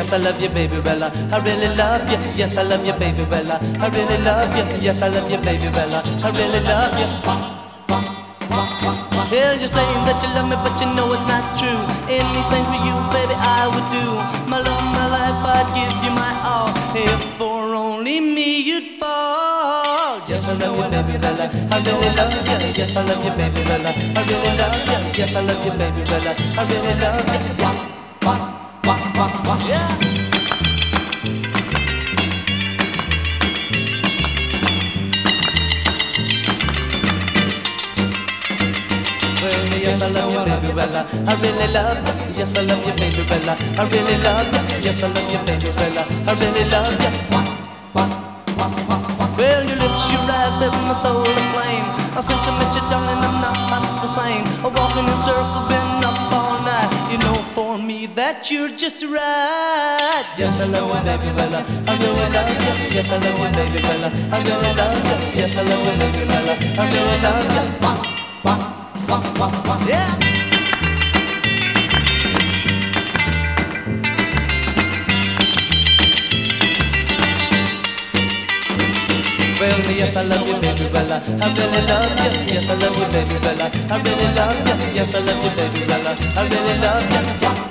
Yes, I love you, baby Bella. I really love you. Yes, I love you, baby Bella. I really love you. Yes, I love you, baby Bella. I really love you. Hell, you're saying that you love me, but you know it's not true. Anything for you, baby, I would do. My love, my life, I'd give you my all. If for only me you'd fall. Yes, I love you, baby Bella. I really love you. Yes, I love you, baby Bella. I really love you. Yes, I love you, baby Bella. I really love you. Yeah. Well, yes, I love you, baby Bella. I really love you. Yes, I love you, baby Bella. I really love you. Yes, I love you, baby Bella. I really love you. Well, your lips, your eyes set my soul aflame. I since I met you, darling, I'm not the same. Walking in circles, been up all night. You know, for me that you're just right. Yes, I love you, baby Bella. I really love you. Yes, I love you, baby Bella. I really love you. Yes, I love you, baby Bella. I really love you. Yeah. Well, yes, I love you, baby Bella. I really love you. Yes, I love you, baby Bella. I really love you. Yes, I love you, baby Bella. I really love you.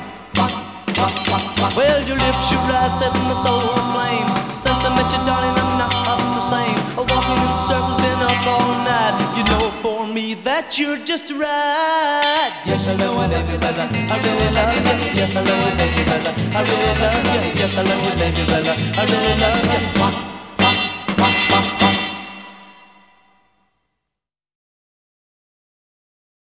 Well, your lips, your eyes set my soul aflame. Since I met you, darling, I'm not the same. Walking in circles, been up all night. You know, for me that you're just right. Yes, I love you, baby Bella. I really love you. Yes, I love you, baby Bella. I really love you. Yes, I love you, baby Bella. I really love you.